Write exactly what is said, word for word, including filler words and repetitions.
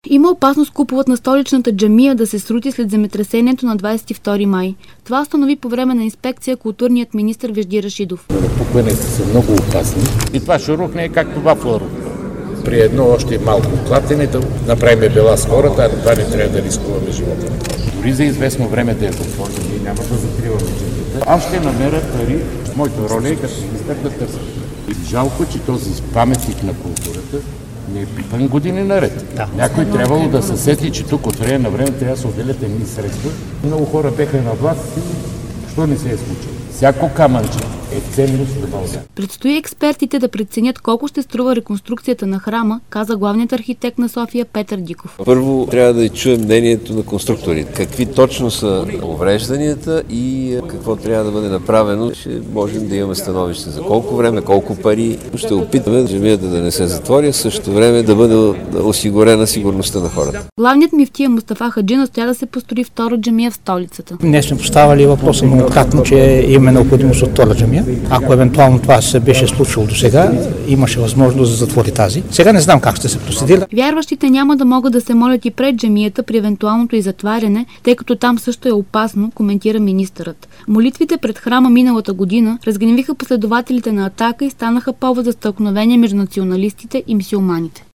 Има опасност куполът на столичната джамия да се срути след земетресението на двадесет и втори май. Това установи по време на инспекция културният министър Вежди Рашидов. Напукванията са много опасни и това ще рухне както вафла рухне. При едно още малко клатене да направим бела с хората, а това не трябва да рискуваме живота. Дори за известно време да е затворено, ние няма да закриваме джамията. Аз ще намеря пари, моята роля е като министър да търся. И жалко, че този паметник на културата не е пипан години наред. Да. Някой трябвало да се сети, че тук от време на време трябва да се отделят едни средства. Много хора беха на власт и що не се е случило. Всяко камънче е ценност за България. Предстои експертите да преценят колко ще струва реконструкцията на храма, каза главният архитект на София Петър Диков. Първо трябва да чуем мнението на конструкторите. Какви точно са уврежданията и какво трябва да бъде направено. Ще можем да имаме становище за колко време, колко пари. Ще опитаме джамията да не се затвори, а също време да бъде осигурена сигурността на хората. Главният мюфтия Мустафа Хаджи настоя да се построи втора джамия в столицата. Днес сме поставали въпроса многократно, че има необходимост от втора джамия. Ако евентуално това се беше случило до сега, имаше възможност да затвори тази. Сега не знам как ще се процедира. Вярващите няма да могат да се молят и пред джамията при евентуалното й затваряне, тъй като там също е опасно, коментира министърът. Молитвите пред храма миналата година разгневиха последователите на Атака и станаха повод за стълкновение между националистите и мюсюлманите.